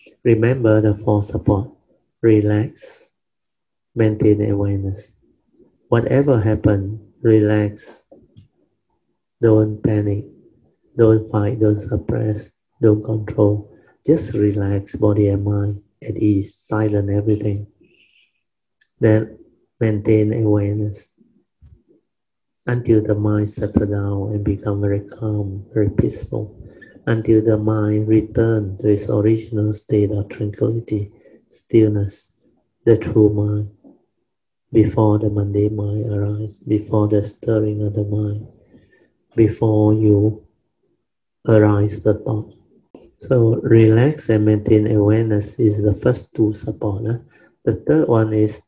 Remember the four support. Relax, maintain awareness. Whatever happens, relax. Don't panic. Don't fight. Don't suppress. Don't control. Just relax body and mind at ease. Silent everything. Then maintain awareness until the mind settles down and become very calm, very peaceful. Until the mind returns to its original state of tranquility, stillness, the true mind, before the mundane mind arises, before the stirring of the mind, before you arise the thought. So relax and maintain awareness is the first two support. The third one is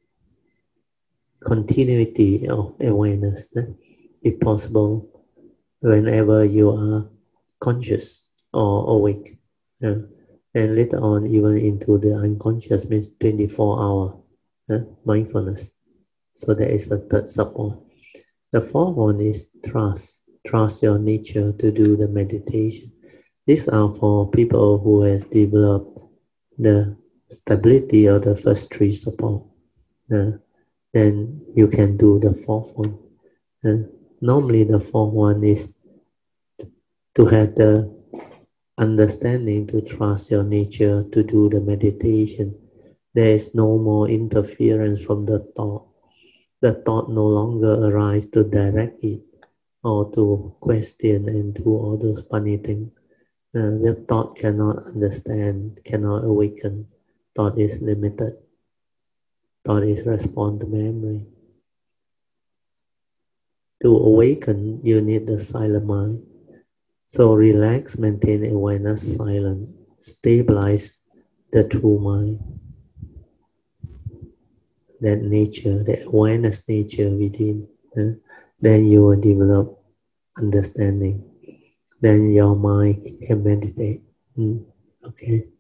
continuity of awareness. If possible, whenever you are conscious or awake. And later on, even into the unconscious means 24-hour mindfulness. So that is the third support. The fourth one is trust. Trust your nature to do the meditation. These are for people who has developed the stability of the first three support. Then you can do the fourth one. Normally the fourth one is to have the understanding to trust your nature to do the meditation. There is no more interference from the thought. The thought no longer arises to direct it or to question and do all those funny things. The thought cannot understand, cannot awaken. Thought is limited. Thought is respond to memory. To awaken, you need the silent mind. So relax, maintain awareness, silent, stabilize the true mind. That nature, the awareness nature within. Then you will develop understanding. Then your mind can meditate. Okay.